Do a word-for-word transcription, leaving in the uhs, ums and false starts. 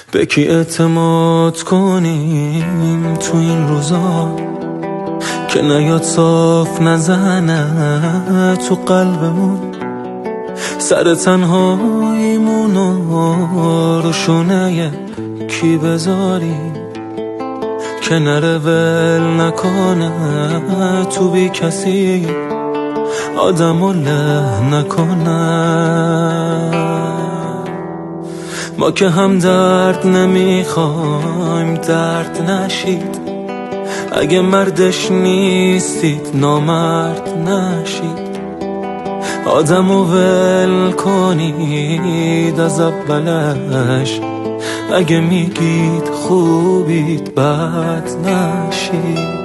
به کی اعتماد کنیم تو این روزا که نیاد صاف نزنه تو قلبمون؟ سر تنهاییمونو رو شونه کی بذاریم که نره ول نکنه تو بی کسی آدمو له نکنه. ما که هم درد نمیخوایم درد نشید، اگه مردش نیستید نامرد نشید. آدمو ول کنید از اولش، اگه میگید خوبید بد نشید.